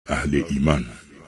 اهل ایمان.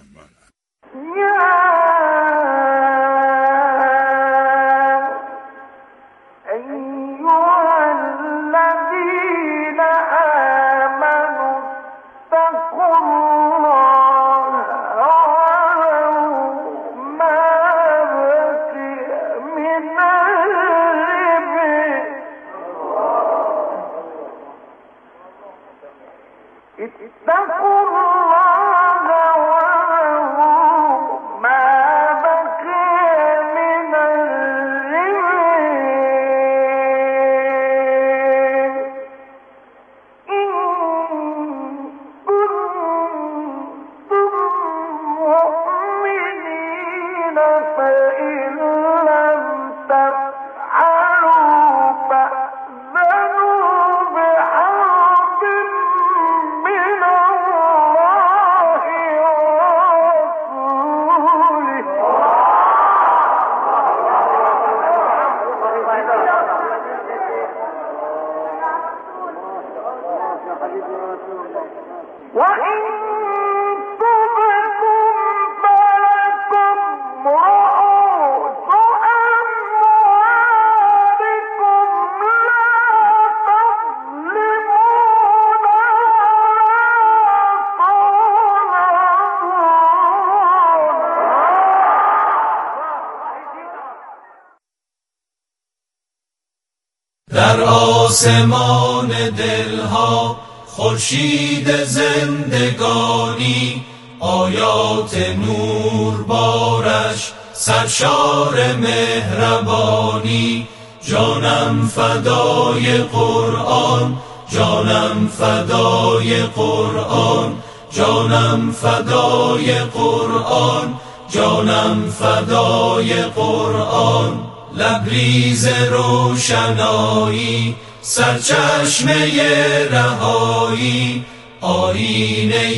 در آسمان دلها خورشید زندگانی، آیات نور بارش سرشار مهربانی. جانم فدای قرآن، جانم فدای قرآن، جانم فدای قرآن، جانم فدای قرآن. لبریز روشنایی، سرچشمه رهایی، آیینه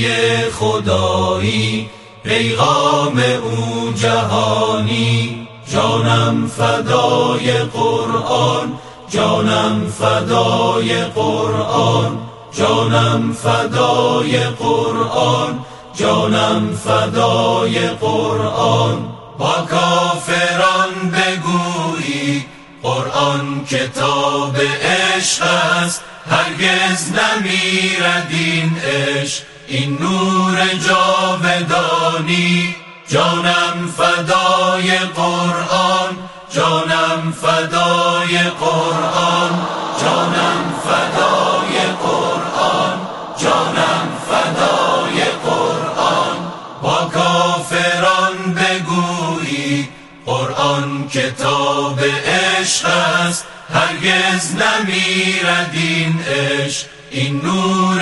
خدایی، پیغام او جهانی. جانم فدای قرآن، جانم فدای قرآن، جانم فدای قرآن، جانم فدای قرآن. با کافران بگویی قرآن کتاب عشق است، هرگز نمیرد این عشق، این نور جاودانی. جانم فدای قرآن، جانم فدای قرآن، جانم فدای قرآن، جانم فدای قرآن. با کافران بگویی قرآن کتاب عشق است، هرگز نمیرد این عشق، این نور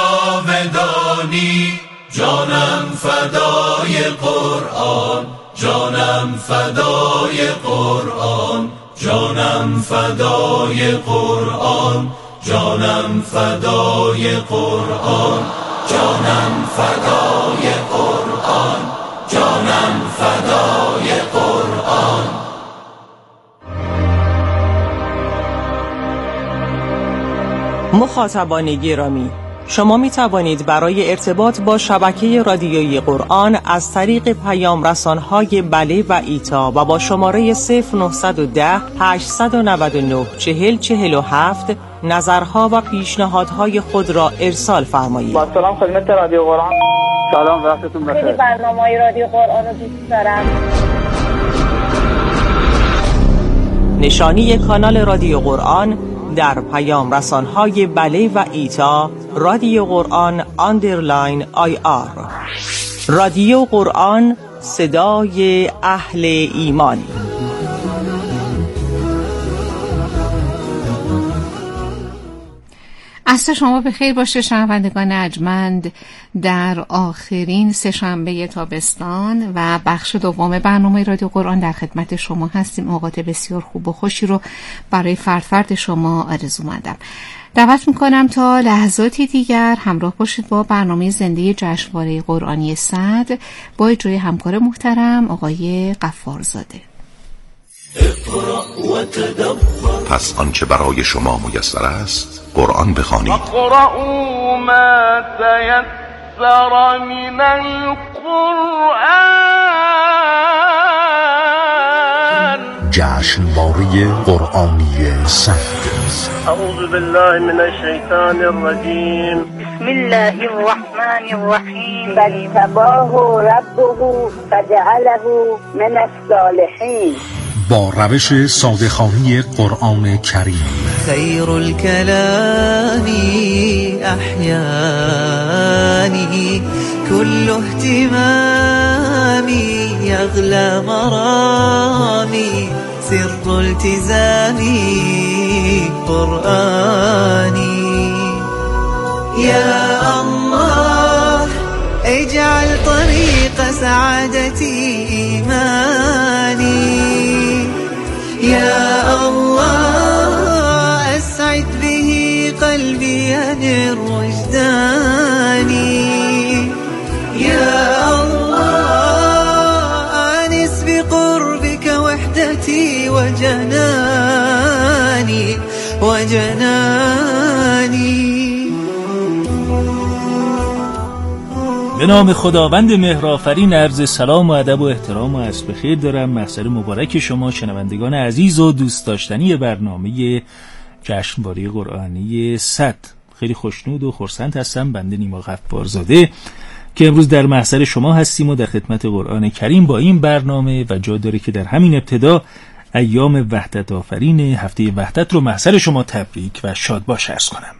جاودانی. جانم فدای قرآن، جانم فدای قرآن، جانم فدای قرآن، جانم فدای قرآن، جانم فدای قرآن، جانم فدای قرآن. مخاطبان گرامی، شما می توانید برای ارتباط با شبکه رادیویی قرآن از طریق پیام رسان‌های بله و ایتا و با شماره 0910 899 4047 نظرها و پیشنهادهای خود را ارسال فرمایید. با سلام خدمت رادیو قرآن. سلام، وقتتون بخیر. خیلی برنامه‌های رادیو قرآن رو دوست دارم. نشانی کانال رادیو قرآن در پیام رسان‌های بله و ایتا رادیو قرآن _ IR. رادیو قرآن، صدای اهل ایمان. عصر شما بخیر باشه شنوندگان ارجمند. در آخرین سه‌شنبه تابستان و بخش دوم برنامه رادیو قرآن در خدمت شما هستیم. اوقات بسیار خوب و خوشی رو برای فرد شما آرزومندم. دعوت میکنم تا لحظاتی دیگر همراه باشید با برنامه زنده جشنواره قرآنی سعد با اجرای همکار محترم آقای غفارزاده. پس آنچه برای شما میسر است قرآن بخوانید. اقرأوا ما تيسر تيسر من القرآن. جشنواره قرآنی سعد. اعوذ بالله من الشیطان الرجیم. بسم الله الرحمن الرحیم. فاجتباه ربه فجعله من الصالحین. با روش ساده‌خوانی قرآن کریم. خیر الكلام احیانی كل اهتمامي يغلى مرامي سر التزامي قرآني. يا الله اجعل طريق سعادتي إيماني. يا الله أسعد به قلبي ينر وجداني. يا الله آنس بقربك وحدتي وجناني وجناني. به نام خداوند مهرآفرین عرض سلام و ادب و احترام و عصر بخیر دارم. محضر مبارک شما شنوندگان عزیز و دوست داشتنی برنامه جشنواره قرآنی سعد. خیلی خوشنود و خرسند هستم، بنده نیما غفارزاده، که امروز در محضر شما هستیم و در خدمت قرآن کریم با این برنامه و جا داره که در همین ابتدا ایام وحدت آفرین هفته وحدت رو محضر شما تبریک و شادباش عرض کنم.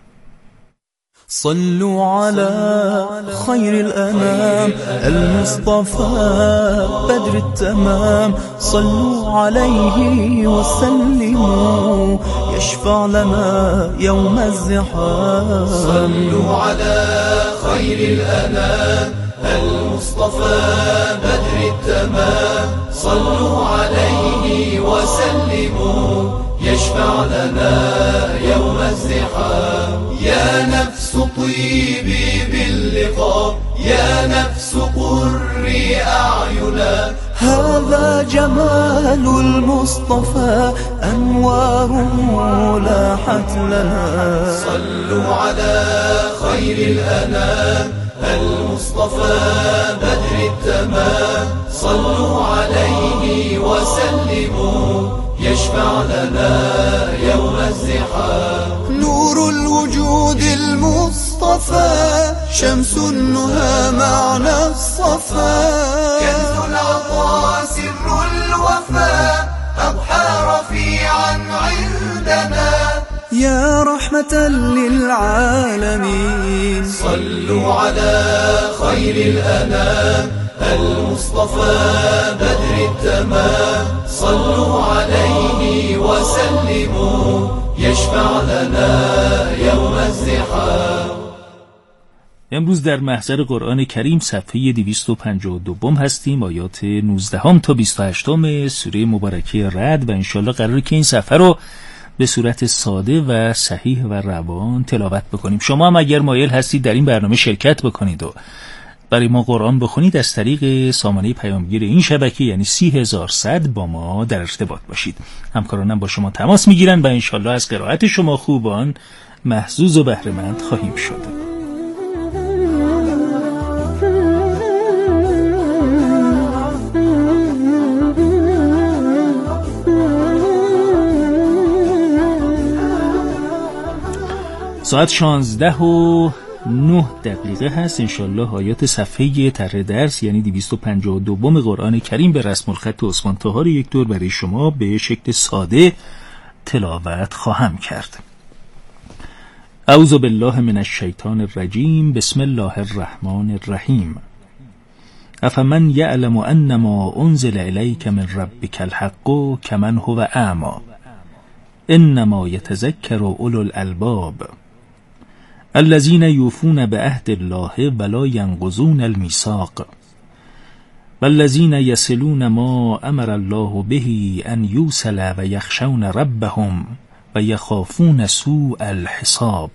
صلوا على خير الأنام المصطفى بدر التمام. صلوا عليه وسلموا يشفع لنا يوم الزحام. صلوا على خير الأنام المصطفى بدر التمام. صلوا عليه وسلموا يشفع لنا يوم الزحام. يا نفس طيبي باللقاء يا نفس قري أعينا. هذا جمال المصطفى أنواره لاحت لنا. صلوا على خير الأنام المصطفى بدر التمام. صلوا عليه وسلموا يشفع لنا يوم الزحام. نور الوجود المصطفى شمس النهى معنى الصفا. كنز العطاء سر الوفاء أضحى رفيعا عندنا. يا رحمة للعالمين. صلوا على خير الأنام المصطفى بدر التمام. صلوا عليه وسلموا يشفع لنا يوم الزحام. امروز در محضر قرآن کریم صفحه 252 هستیم، آیات 19 تا 28 سوره مبارکه رعد، و انشالله قراره که این صفحه رو به صورت ساده و صحیح و روان تلاوت بکنیم. شما هم اگر مایل هستید در این برنامه شرکت بکنید و برای ما قرآن بخونید، از طریق سامانه پیامگیر این شبکه یعنی 30100 با ما در ارتباط باشید. همکارانم با شما تماس میگیرن و انشالله از قرائت شما خوبان محظوظ و بهره‌مند خواهیم شد. ساعت 16:09 هست. انشالله آیات صفحه طرح درس یعنی 252 قرآن کریم به رسم الخط عثمان طاهر یک دور برای شما به شکل ساده تلاوت خواهم کرد. اعوذ بالله من الشیطان الرجیم. بسم الله الرحمن الرحیم. افمن یعلم انما انزل الیک من ربک الحق کمن هو اعمی انما یتذکر اولو الالباب الذين يوفون بعهد الله ولا ينقضون الميثاق والذين يصلون ما امر الله به ان يوصل ويخشون ربهم ويخافون سوء الحساب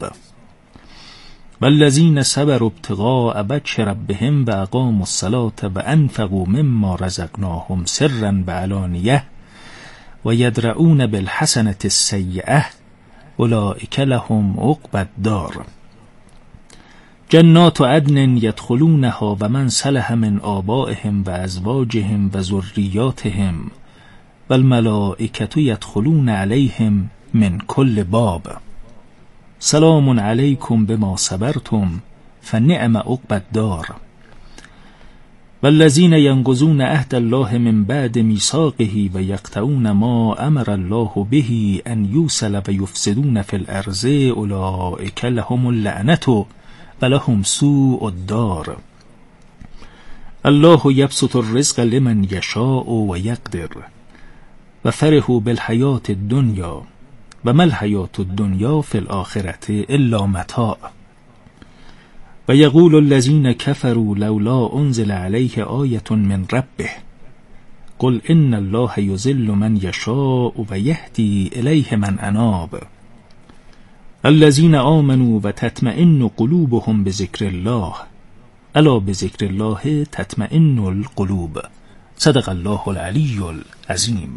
والذين صبروا ابتغاء وجه ربهم واقاموا الصلاة وانفقوا مما رزقناهم سرا وعلانية ويدرؤون بالحسنة السيئة اولئك لهم عقبى الدار جنات عدن يدخلونها و من صلح من آبائهم و ازواجهم و ذریاتهم و الملائکة يدخلون علیهم من کل باب سلام علیکم بما صبرتم فنعم عقبی الدار والذین ينقضون عهد الله من بعد میثاقه و یقطعون ما امر الله به ان یوصل و یفسدون فی الارض اولئک لهم اللعنة و لهم سوء الدار الله یبسط الرزق لمن یشاء و یقدر و فرحوا بالحیات الدنیا و ما الحیات الدنیا فی الآخرة الا متاع و یقول الذین کفروا لولا انزل علیه آیة من ربه قل ان الله یضل من یشاء و یهدی الیه من اناب الذین آمنوا و تطمئن قلوبهم بذکر الله الا بذکر الله تطمئن القلوب. صدق الله العلی العظیم.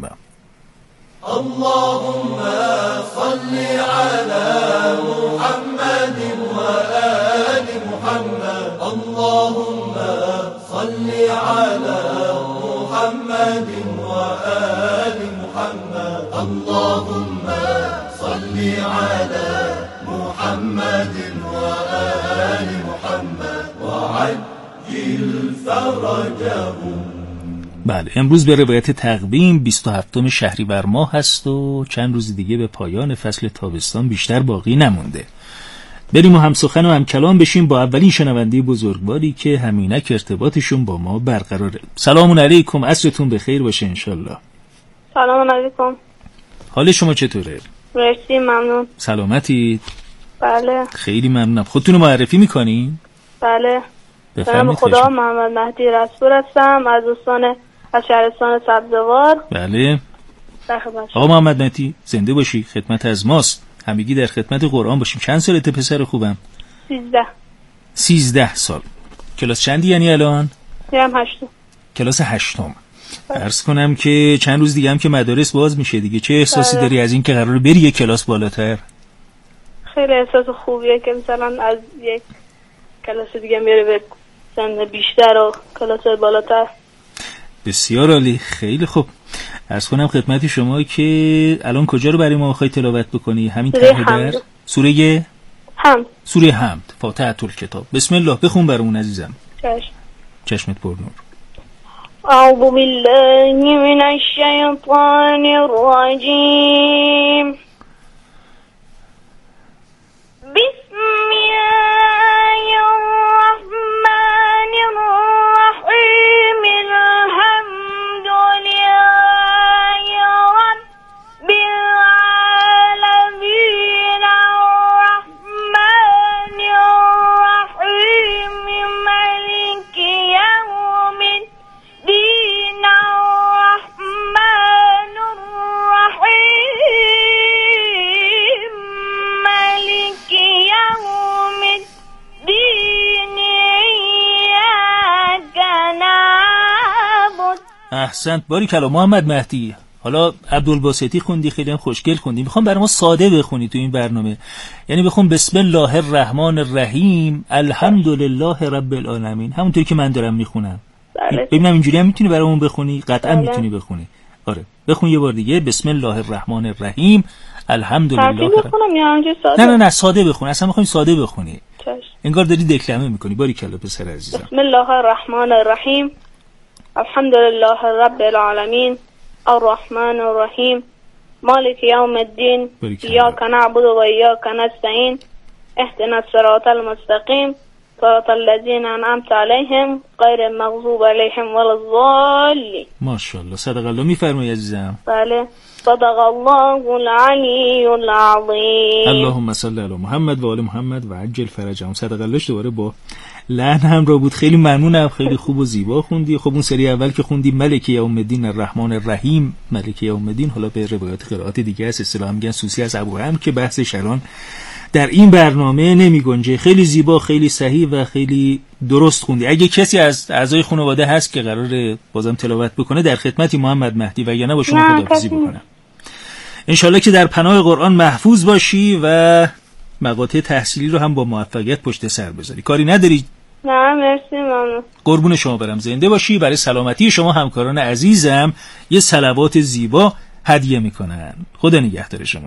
اللهم صل على محمد وآل محمد اللهم صل على محمد وآل محمد اللهم صل على محمد وآل محمد وعجل فرجهم. بله، امروز به روایت تقویم 27 شهریور ماه هست و چند روز دیگه به پایان فصل تابستان بیشتر باقی نمونده. بریم و هم سخن و هم کلام بشیم با اولین شنونده بزرگواری که همینک ارتباطشون با ما برقراره. سلام علیکم، عصرتون بخیر باشه انشالله. سلام علیکم. حال شما چطوره؟ مرسی، ممنون. سلامتی؟ بله. خیلی ممنونم. خودتون رو معرفی میکنین؟ بله. بفرمایید. خدا محمد مهدی رسول هستم از دوستان از شهرستان سبزوار. بله. آقا محمد مهدی زنده باشی، خدمت از ماست. همگی در خدمت قرآن باشیم. چند سالته پسر خوبم؟ 13. 13 سال. کلاس چندی یعنی الان؟ میرم 8. کلاس 8. عرض کنم که چند روز دیگه هم که مدارس باز میشه دیگه، چه احساسی داری از این که قراره بری یک کلاس بالاتر؟ خیلی احساس خوبیه که مثلا از یک کلاس دیگه میره به سن بیشتر و کلاس بالاتر. بسیار عالی، خیلی خوب. عرض کنم خدمت شما که الان کجا رو برای ما خواهی تلاوت بکنی؟ همین ته در سوره حمد. سوره حمد، فاتحه الکتاب. بسم الله، بخون برامون عزیزم. چشمت پر نور. اعوذ بالله من الشیطان الرجیم. بسم الله الرحمن الرحیم. الحمد لله رب العالمین الرحمن الرحیم مالک یوم الدین الرحمن الرحیم مالک یوم الدین ایاک نعبد. احسنت، باریکلا محمد مهدی. حالا عبدالباسطی خوندی، خیلی هم خوشگل خوندی. میخوام برای ما ساده بخونی تو این برنامه، یعنی بخون بسم الله الرحمن الرحیم الحمدلله رب العالمین، همونطوری که من دارم میخونم. بله. ببینم اینجوری هم میتونی برامون بخونی؟ قطعا بله. میتونی بخونی. آره بخون یه بار دیگه. بسم الله الرحمن الرحیم الحمدلله. بخونم یا همینجوری ساده؟ نه ساده بخون، اصلا میخوام ساده بخونی. چشم. انگار داری دکلمه میکنی. باریکلا پسر عزیزم. بسم الله الرحمن الرحیم الحمدلله رب العالمین الرحمن الرحیم مالک یوم الدین ایاک نعبد و ایاک نستعین اهدنا الصراط المستقیم صراط الذین انعمت علیهم غیر المغضوب علیهم ولا الضالین. ماشاءالله، صدق الله. میفرمایی عزیزم؟ بله. صدق الله العلی العظیم. اللهم صل علی محمد و آل محمد و عجل فرجهم. صدق الله. دوباره با لحن هم را بود. خیلی ممنونم، خیلی خوب و زیبا خوندی. خب اون سری اول که خوندی ملک یوم الدین الرحمن الرحیم، ملک یوم الدین، حالا به روایت قرائت دیگه است، اصطلاحا میگن سوسی از ابوهم که بحثش الان در این برنامه نمی گنجه. خیلی زیبا، خیلی صحیح و خیلی درست خوندی. اگه کسی از اعضای خانواده هست که قراره بازم تلاوت بکنه در خدمتی محمد مهدی و یا نه با شما خداحافظی بکنم. انشالله که در پناه قرآن محفوظ باشی و مقاطع تحصیلی رو هم با موفقیت پشت سر بذاری. کاری نداری؟ نه مرسی ممنون. قربون شما برم، زنده باشی. برای سلامتی شما همکاران عزیزم یه صلوات زیبا هدیه میکنن. خدا نگهدار شما.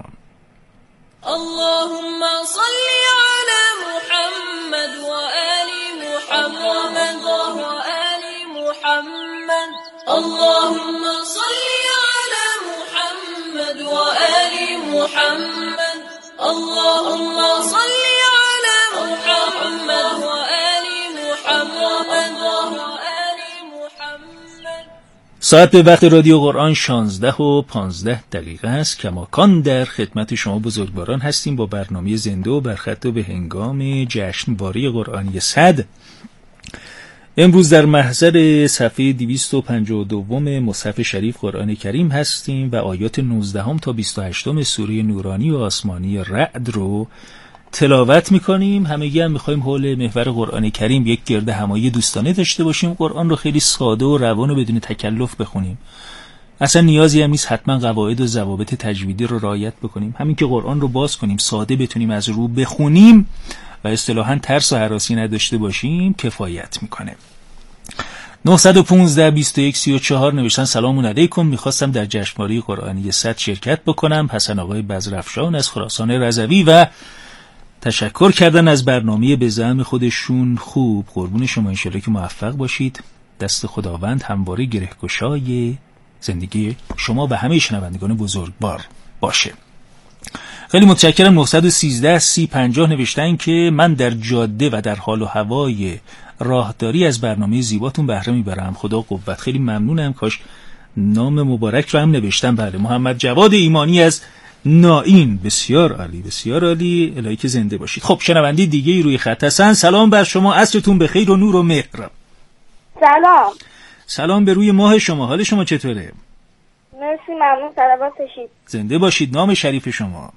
اللهم صل على محمد و آل محمد و آل محمد. اللهم صل على محمد و آل محمد. اللهم صل على محمد و آل محمد و آل محمد. ساعت به وقت رادیو قرآن 16:15 است. کماکان در خدمت شما بزرگواران هستیم با برنامه زنده و برخط و به هنگام جشنواره قرآنی 100. امروز در محضر صفحه 252 مصحف شریف قرآن کریم هستیم و آیات 19 تا 28 سوره نورانی و آسمانی رعد رو تلاوت میکنیم. همگی هم میخوایم حول محور قرآن کریم یک گرد همایی دوستانه داشته باشیم. قرآن رو خیلی ساده و روان و بدون تکلف بخونیم. اصلا نیازی هم نیست حتما قواعد و ضوابط تجویدی رو رعایت بکنیم. همین که قرآن رو باز کنیم، ساده بتونیم از رو بخونیم و اصطلاحاً ترس و هراسی نداشته باشیم کفایت میکنه. 915 21 34 نوشتن سلام علیکم، میخواستم در جشنواره قرآنی 100 شرکت بکنم. حسن آقای بزرافشان از خراسان رضوی و تشکر کردن از برنامه به زعم خودشون خوب. قربون شما، انشالله که موفق باشید. دست خداوند همواره گرهگشای زندگی شما و همه شنوندگان بزرگوار باشه. خیلی متشکرم. 913 3050 نوشتن که من در جاده و در حال و هوای راهداری از برنامه زیباتون بهره میبرم. خدا قوت. خیلی ممنونم. کاش نام مبارک رو هم نوشتم. بله، محمد جواد ایمانی از نائین. بسیار عالی، بسیار عالی. الهی که زنده باشید. خب شنوندی دیگه روی خط هستن. سلام بر شما، عصرتون بخیر و نور و مهر. سلام. سلام به روی ماه شما. حال شما چطوره؟ مرسی ممنون. صلوات باشید. زنده باشید. نام شریف شما؟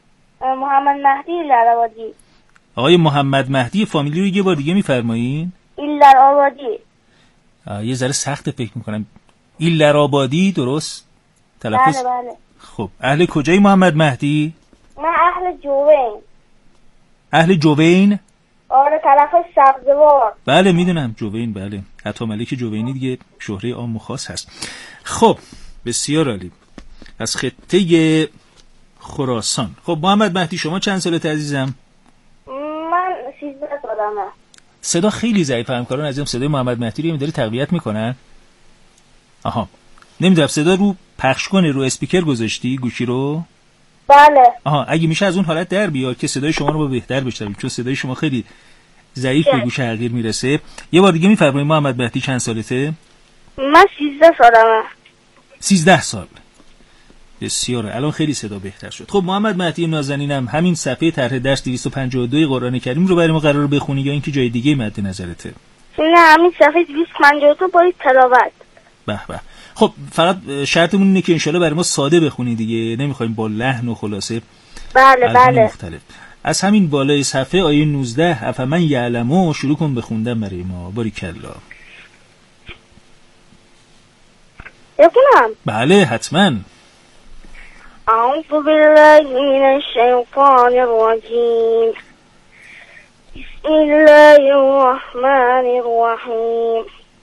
محمد مهدی ایلرآبادی. آقای محمد مهدی، فامیلی رو یه بار دیگه میفرمایین؟ ایلرآبادی. یه ذره سخته فکر میکنم. ایلرآبادی درست تلفظ؟ بله بله. خب اهل کجایی محمد مهدی؟ من اهل جوین. اهل جوین؟ آره، تلفظ سبزوار. بله میدونم جوین. بله، عطا ملک جوینی دیگه شهره عام و خاص هست. خب بسیار عالی. از خطه خراسان. خب محمد مهدی شما چند سالت عزیزم؟ من 13 سالمه. صدا خیلی ضعیفه. همکاران عزیزم صدای محمد مهدی رو داره تقویت میکنن. آها، نمیدونم صدا رو پخش کنه. رو اسپیکر گذاشتی گوشی رو؟ بله. آها، اگه میشه از اون حالت در بیا که صدای شما رو بهتر بشنویم، چون صدای شما خیلی ضعیف به گوش حقیر میرسه. یه بار دیگه میفرمایید محمد مهدی چند سالته؟ من 13 سالمه. 13 سال. بسیاره، الان خیلی صدا بهتر شد. خب محمد مهدی نازنینم، همین صفحه طرح درس 252 قرآن کریم رو برای ما قراره بخونی یا اینکه جای دیگه مد نظرته؟ نه، همین صفحه 252 با تلاوت. به به. خب فقط شرطمون اینه که انشالله برای ما ساده بخونی دیگه، نمیخوایم با لحن و خلاصه بله بله مختلف. از همین بالای صفحه آیه 19 افمن یعلمو شروع کن بخوندن برای ما. باریکلا. بخونم؟ بله حتما. اعوذ بالله من الشیطان الرجیم. بسم الله الرحمن الرحیم.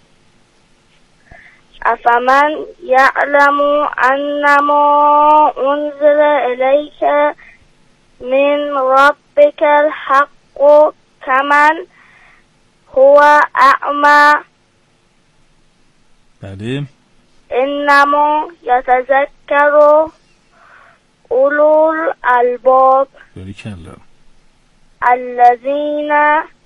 افمن یعلم انما انزل الیک من ربک الحق کمن هو اعمی. بله. انما یتذکر اولو الالباب. باریکلا. الذین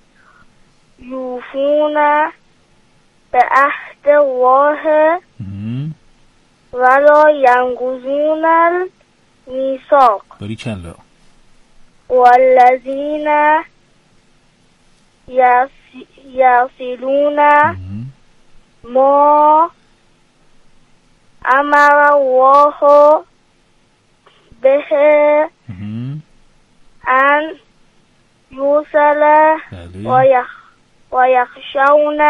یوفون به عهد الله ولا ینقضون المیثاق. باریکلا. والذین یصلون ما امر الله به ان یوصل و یخشون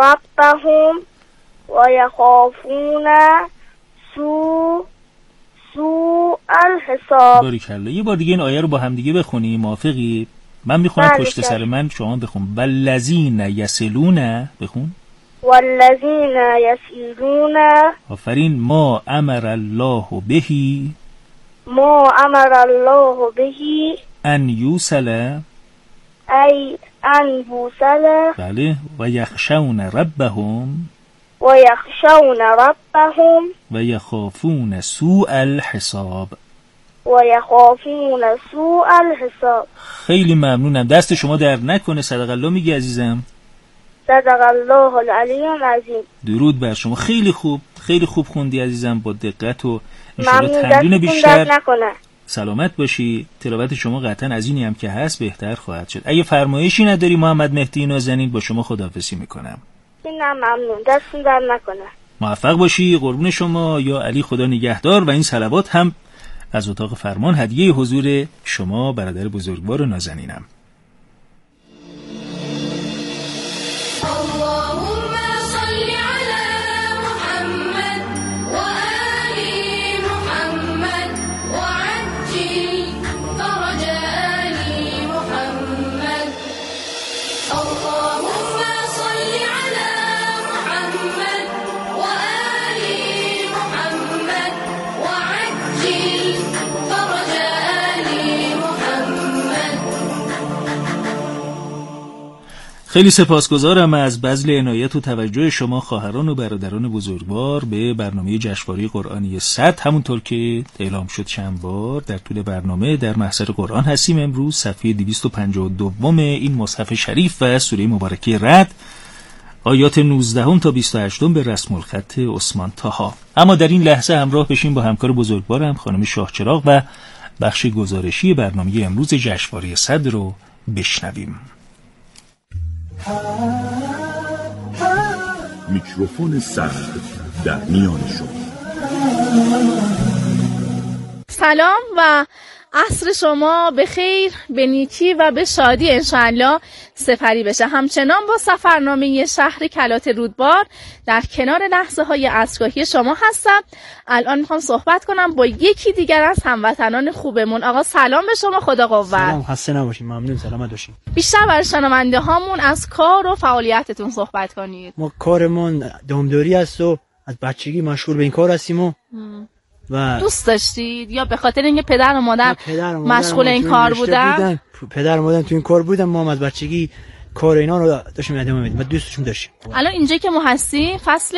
ربهم و یخافون سوء الحساب. باریکلا. یه بار دیگه این آیه رو با هم دیگه بخونی، موافقی؟ من میخونم پشت سر من، شما بخون. والذین یصلون، بخون. والذین یصلون. آفرین. ما امر الله بهی، ما امر الله بهی ان یوصل، ای ان یوصل. بله. و یخشون ربهم، و یخشون ربهم. و یخافون سوء الحساب، و یخافون سوء الحساب. خیلی ممنونم، دست شما در نکنه. صدق الله میگی عزیزم؟ صدق الله العلی العظیم. درود بر شما. خیلی خوب، خیلی خوب خوندی عزیزم، با دقت و انشالله تمرین بیشتر. سلامت باشی. تلاوت شما قطعا از اینی هم که هست بهتر خواهد شد. اگه فرمایشی نداری محمد مهدی نازنین، با شما خداحافظی میکنم. نه ممنون، دستون در نکنه. موفق باشی، قربون شما. یا علی خدا نگهدار. و این صلوات هم از اتاق فرمان هدیه حضور شما برادر بزرگوار و نازنینم. خیلی سپاسگزارم از بذل عنایت و توجه شما خواهران و برادران بزرگوار به برنامه جشنواره قرآنی 100. همونطور که اعلام شد چند بار در طول برنامه در محضر قرآن هستیم. امروز صفحه 252 این مصحف شریف و سوره مبارکه رعد، آیات 19 تا 28 به رسم الخط عثمان طاها. اما در این لحظه همراه بشیم با همکار بزرگوارم خانم شاهچراغ و بخش گزارشی برنامه امروز جشنواره 100 رو بشنویم. میکروفون سخت در میان شما. سلام و عصر شما به خیر، به نیکی و به شادی انشاءالله سپری بشه. همچنان با سفرنامه شهر کلات رودبار در کنار لحظه های عصرگاهی شما هستم. الان میخوام صحبت کنم با یکی دیگر از هموطنان خوبمون. آقا سلام به شما، خدا قوت. سلام، خسته نباشید. ممنون، سلامت باشید. بیشتر برای شنونده هامون از کار و فعالیتتون صحبت کنید. ما کارمون دامداری است و از بچگی مشغول به این کار هستیم و دوست داشتید یا به خاطر اینکه پدر و مادر مشغول این کار بودن؟ پدر و مادر تو این کار بودن، ما هم از بچگی کار اینا رو داشتیم ادامه میدیم و دوستشون داشتیم. الان اینجا که ما هستیم فصل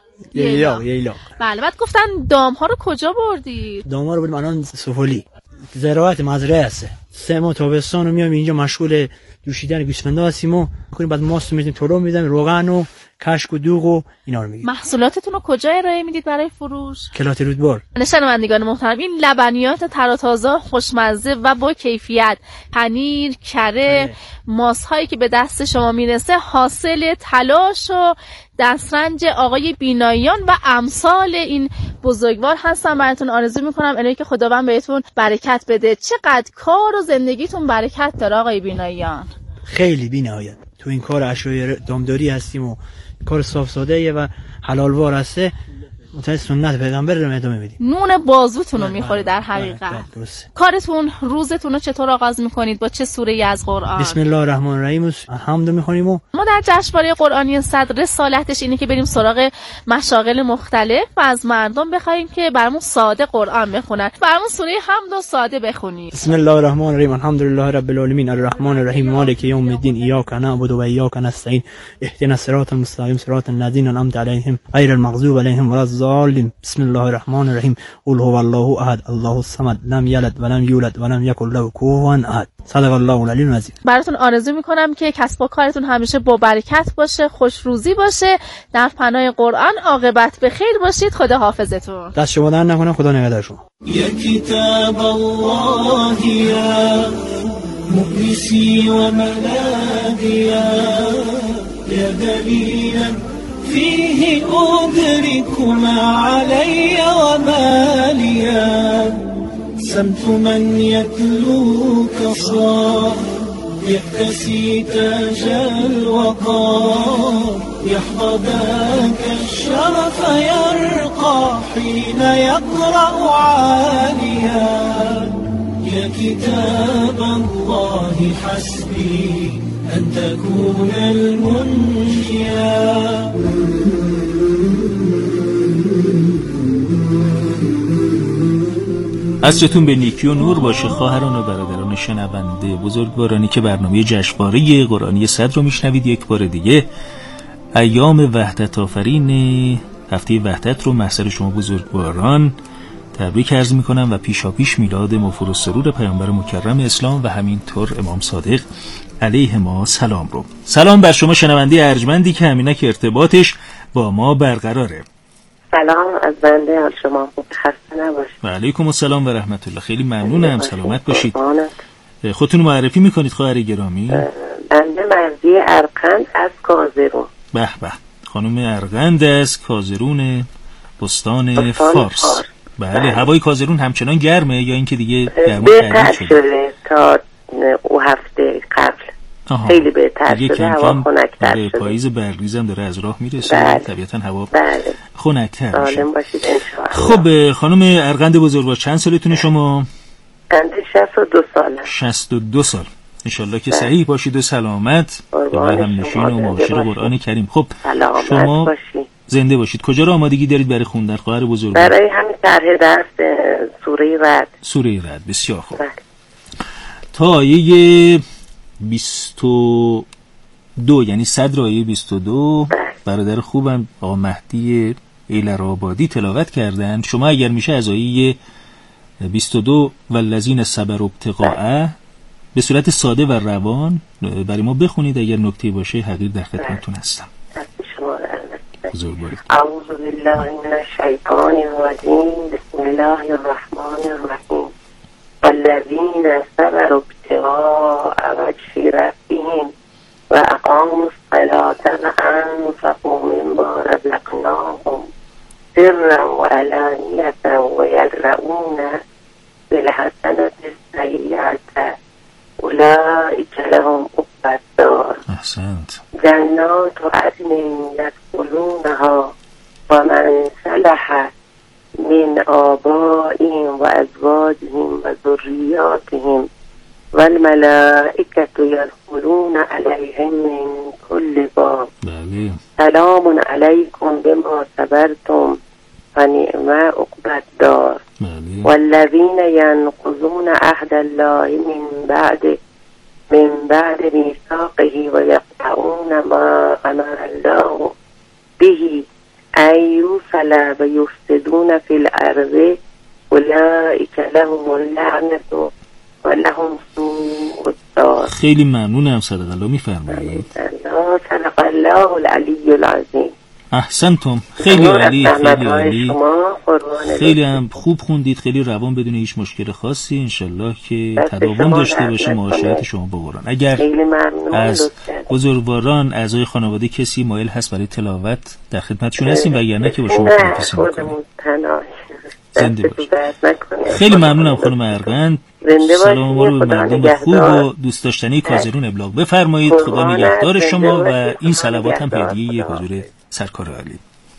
ییلاق. بله. بعد گفتن دام ها رو کجا بردید؟ دام ها رو بردیم الان سفالی زراعت مزرعه هست. 3 ماه تابستان رو میام اینجا مشغول دوشیدن گوسفندا هستیم و می‌کنیم، بعد ماست می‌ذاریم طلو میدیم، روغن و کشک و دوغ و اینا رو میگیم. محصولاتتون رو کجا ارائه میدید برای فروش؟ کلات رودبار. شنوندگان محترم، این لبنیات تر و تازه، خوشمزه و با کیفیت، پنیر، کره، ماست‌هایی که به دست شما میرسه حاصل تلاش و دسترنج آقای بیناییان و امثال این بزرگوار هستم. براتون آرزو میکنم الهی که خداوند بهتون برکت بده. چقدر کار و زندگیتون برکت داره آقای بیناییان. خیلی بی‌نهایت. تو این کار اشیاء دامداری هستیم و کار صاف ساده و حلال وار هسته، مطابق سنت پیغمبر رو ادامه میدیم. نون بازوتون رو میخوری در حقیقت. کارتون، روزتون رو چطور آغاز میکنید؟ با چه سوره‌ای از قرآن؟ بسم الله الرحمن الرحیم حمد میخونیم. و ما در جشنواره قرآنی 100 رسالتش اینه که بریم سراغ مشاغل مختلف و از مردم بخوایم که برامون ساده قرآن بخونن. برامون سوره حمد و ساده بخونید. بسم الله الرحمن الرحیم الحمدلله رب العالمین الرحمن الرحیم مالک یوم الدین ایاک نعبد و ایاک نستعین اهدنا الصراط المستقیم صراط الذین انعمت علیهم غیر المغضوب علیهم ولا الضالین. بسم الله الرحمن الرحیم قل هو الله احد الله الصمد لم یلد ولم یولد ولم یکن له کفوا احد. صدق الله العلی العظیم. براتون آرزو میکنم که کسب و کارتون همیشه با برکت باشه، خوش روزی باشه، در پناه قرآن، عاقبت به خیر باشید. خدا حافظتون. دست شما در نکنه، خدا نگهدار شما. یا کتاب الله یا مؤنسی و ملاذیا یا دلیلا فيه أدرك ما علي وما لي سمت من يتلوك صار يكتسي تاج الوقار يحظى ذاك الشرف يرقى حين يقرأ عاليا يا كتاب الله حسبي أن تكون المنجيا. عصرتون به نیکی و نور باشه خواهران و برادران شنونده بزرگوارانی که برنامه جشنواره قرآنی 100 رو میشنوید. یک بار دیگه ایام وحدت آفرین هفته وحدت رو محضر شما بزرگواران تبریک عرض میکنم و پیشاپیش میلاد مغفور السرور پیامبر مکرم اسلام و همینطور امام صادق علیه ما سلام رو. سلام بر شما شنونده ارجمندی که همینک ارتباطش با ما برقراره. سلام از بنده حال شما خوب خسته نباشید. و علیکم السلام و رحمت الله. خیلی ممنونم. سلامت باشید. خودتون معرفی میکنید خواهر گرامی؟ بنده مرضی ارقند از کازرون. به به خانم ارقند از کازرون بستان فارس. بله هوای کازرون همچنان گرمه یا اینکه دیگه گرما بهتر شده تا او هفته قبل؟ خیلی بهتر شده، هوا خنک‌تر شده. پاییز برگریز هم داره از راه میرسه. طبیعتا هوا خنک‌تر میشه. خب خانم ارقند بزرگوار چند سالتونه شما؟ بنده 62 ساله. 62 سال. انشالله که صحیح باشید و سلامت و هم نشین و مباشر قرآن کریم. خب شما زنده باشید. کجا رو آمادگی دارید برای خوندن خواهر بزرگوار؟ برای همین طرح درس سوره رعد. سوره رعد بسیار خوب. تا آیه 22 یعنی صدر آیه 22 برادر خوبم آقا مهدی ایلرآبادی تلاوت کردن. شما اگر میشه از آیه 22 والذین صبروا ابتغاء به صورت ساده و روان برای ما بخونید. اگر نکته باشه حقیر در خدمتتون هستم. اعوذ بالله من الشیطان الرجیم بسم الله الرحمن الرحیم والذین صبروا ابتغاء وجه ربهم واقاموا الصلاة وانفقوا مما رزقناهم سرا وعلانیة ويدرؤون بالحسنة السیئة اولئک لهم عقبی الدار. احسنت. جنات عدن يدخلونها ومن صلح من آبائهم وأزواجهم وذرياتهم والملائكة يدخلون عليهم من كل باب سلام عليكم بما صبرتم فنعم عقبی الدار. والذين ينقضون عهد الله من بعد ميثاقه ويقطعون ما أمر الله به أن يوصل ويفسدون في الأرض أولئك لهم اللعنة ولهم سوء الدار. خیلی ممنونم. صدق الله میفرمایید. صدق الله العلی العظیم. احسنتم. خیلی عالی، خیلی عالی. خیلی هم خوب خوندید، خیلی روان بدون هیچ مشکل خاصی. انشالله که تداوم داشته باشه معاشرت شما با قرآن. اگر از بزرگواران اعضای خانواده کسی مایل هست برای تلاوت در خدمتشون هستیم و اگر نه که با شما خداحافظی می‌کنیم. زنده باشید. خیلی ممنونم خانم ارقند. سلام ما رو به مردم خوب و دوست داشتنی کازرون ابلاغ بفرمایید. خدا نگهدار شما و این صلوات هم هدیه حضور سرکار عالی.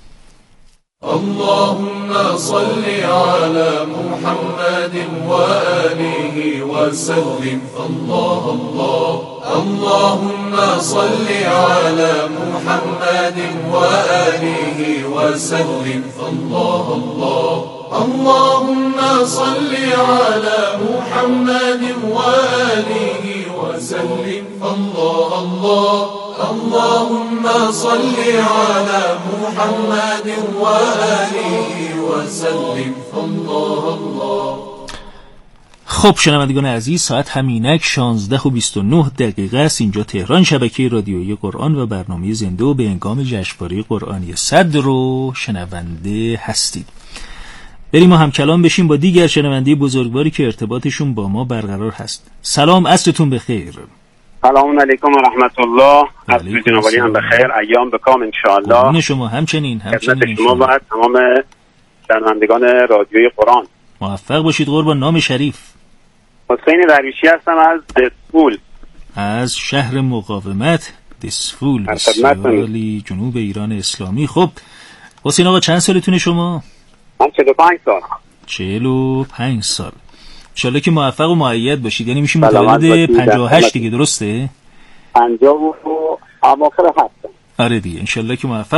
اللهم صل على محمد وآله وسلم. الله الله. اللهم صل على محمد وآله وسلم. الله الله. اللهم صل على محمد وآله وسلم. الله الله. اللهم صل على محمد وآله وسلم. الله الله. خب شنوندگان عزیز ساعت همینک 16:29 است. اینجا تهران شبکه رادیویی قرآن و برنامه زنده و به هنگام جشنواره قرآنی 100 رو شنونده هستید. بریم ما هم کلام بشیم با دیگر شنونده بزرگواری که ارتباطشون با ما برقرار هست. سلام، عصرتون بخیر. سلام علیکم و رحمت الله. عصر جنابالی هم بخیر، ایام بکام انشاءالله. قربون شما. همچنین شما و تمام شنوندگان رادیوی قرآن موفق باشید. قربان. نام شریف؟ حسین درویشی هستم از دسپول. از شهر مقاومت دسفول بسیاری جنوب ایران اسلامی. خب حسین آقا چند سالتونه شما؟ من 45 سال. 45 سال. انشالله که موفق و مؤید باشید. یعنی میشیم متولد 58 دیگه، درسته؟ 50 و اواخر هستم. آره دیگه انشالله که موفق